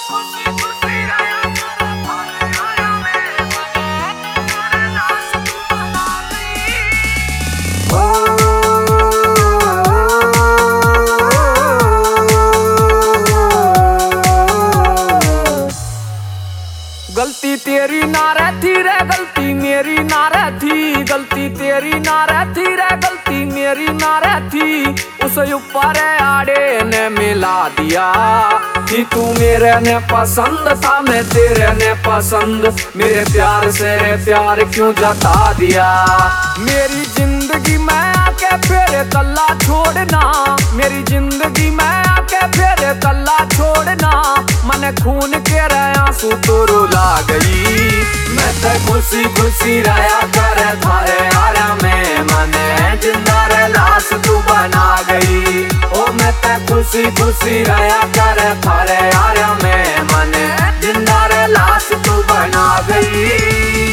गलती तेरी ना रहती रे गलती मेरी ना रहती, गलती तेरी ना रहती रे गलती मेरी ना रहती। उसे ऊपर आड़े ने मिला दिया कि तू मेरे ने पसंद था मैं तेरे ने पसंद, मेरे प्यार से प्यार क्यों जता दिया। मेरी जिंदगी में आके फिर कल्ला छोड़ना, मेरी जिंदगी में आके फिर कल्ला छोड़ना। मन खून के आंसू तो रुला गई, मैं तो खुशी खुशी रहा कर थारे यारा में मने जिंदा रे लाश तू बना गई। ओ मैं तो खुशी खुशी रहा कर थारे यारा में मने जिंदा रे लाश तू बना गई।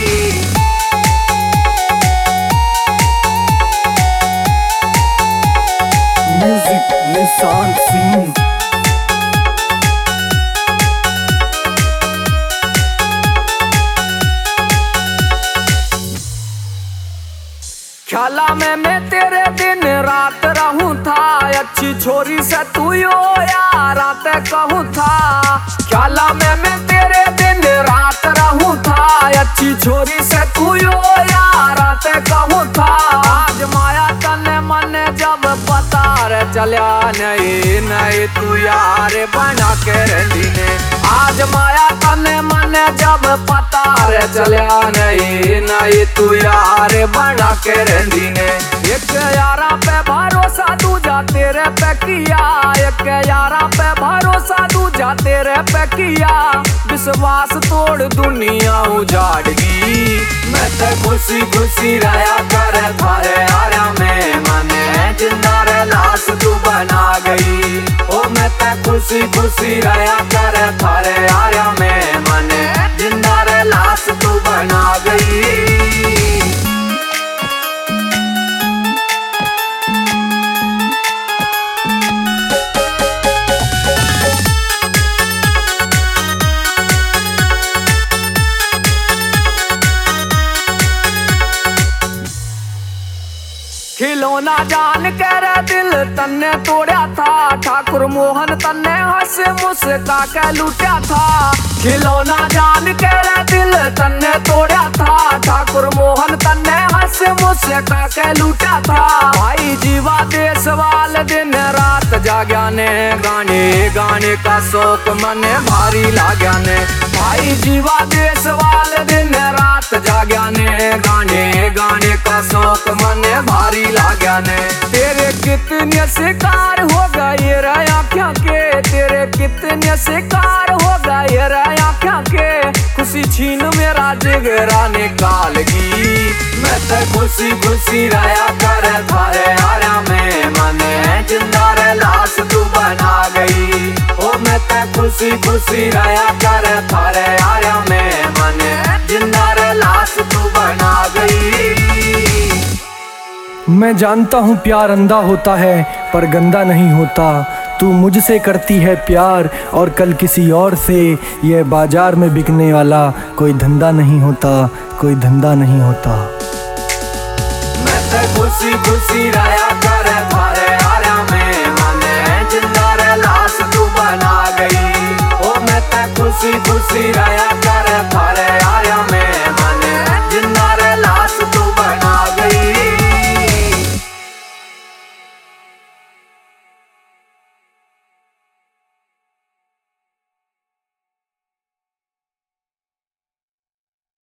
म्यूजिक निशान सिंह। ख्याला में मैं तेरे दिन रात रहूं था, अच्छी छोरी से तू यो यार रात कहूं था। ख्याला में मैं तेरे दिन रात रहूं था, अच्छी छोरी से तू यो यार रात कहूं था। आज माया तने मन जब पता रे चलिया नहीं नहीं तू यार बना के रही ने। आज माया तने मन जब पता रे चलिया नहीं नहीं तू यार बना के रही ने। एक यारा पे भरोसा दूजा तेरे पे किया, एक यारा पे भरोसा दूजा तेरे पे किया। विश्वास तोड़ दुनिया उजाड़ गई, मैं तो खुशी खुशी रहा कर थारे यारा में मने जिंदा रे लाश तू बना गई। ओ मैं तो खुशी खुशी रहा कर थारे यारा में मने जिंदा रे लाश तू बना गई। खिलौना जान कर दिल तन्ने तोड़ा था, ठाकुर मोहन तन्ने हंस मुस्का के लूटा था। खिलौना जान कर दिल तन्ने तोड़ा था, ठाकुर मोहन तन्ने हंस मुस्का के लूटा था। भाई जीवा देश वाल दिन रात जाग्या ने, गाने गाने का शौक मने भारी लाग्या ने। भाई जीवा देश वाल दिन रात जाग्या ने, गाने गाने का शौक मने भारी लाग्या ने। तेरे कितने शिकार हो गए रे आँखों के, तेरे कितने शिकार हो गए रे आँखों के। खुशी छीन मेरा जिगरा निकाल गी, मैं तो खुशी खुशी रहा कर थारे यारा में मने जिंदा रे लाश तू बना गई। ओ मैं तो खुशी खुशी रहा कर थारे यारा में मने जिंदा रे लाश तू बना गई। मैं जानता हूँ प्यार अंधा होता है पर गंदा नहीं होता। तू मुझसे करती है प्यार और कल किसी और से, यह बाजार में बिकने वाला कोई धंधा नहीं होता, कोई धंधा नहीं होता। मैं तो खुशी खुशी रहा